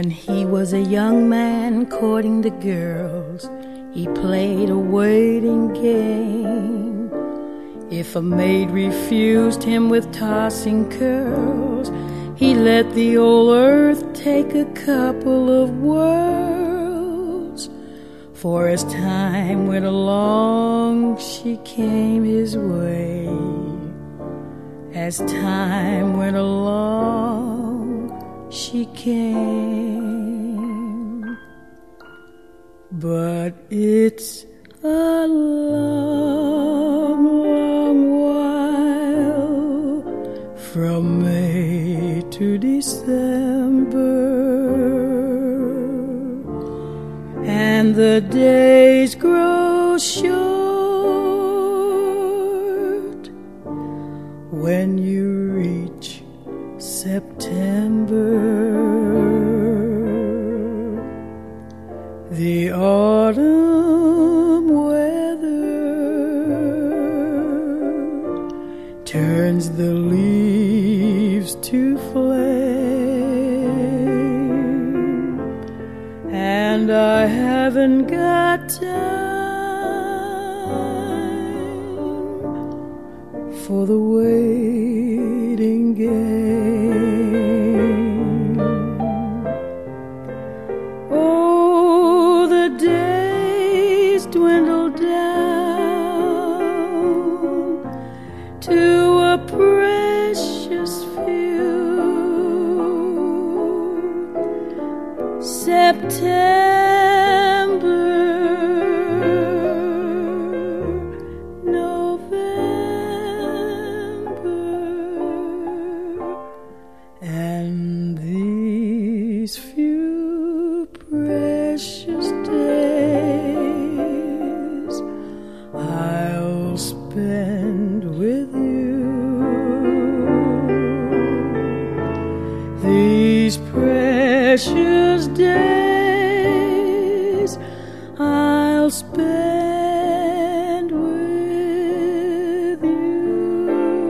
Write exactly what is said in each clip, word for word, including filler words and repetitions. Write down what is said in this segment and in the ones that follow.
When he was a young man courting the girls, he played a waiting game. If a maid refused him with tossing curls, he let the old earth take a couple of whirls. For as time went along, she came his way. As time went along, she came. But it's a long, long while from May to December, and the days grow short when you reach September. The autumn weather turns the leaves to flame, and I haven't got time for the waiting game. Oh, the days dwindle down to a precious few. September, and these few precious days I'll spend with you. These precious days I'll spend with you.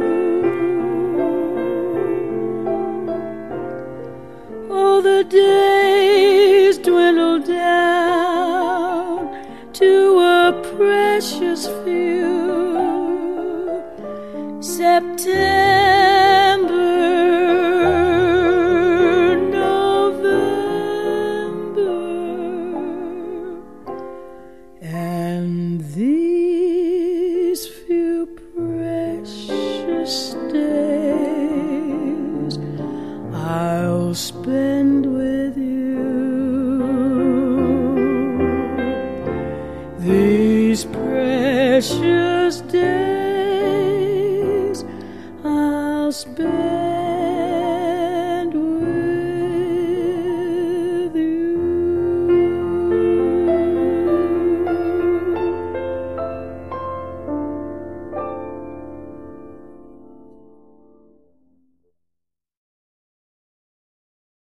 Oh, the days dwindle down to a precious few. September, November, and these few precious days I'll spend with you. These precious days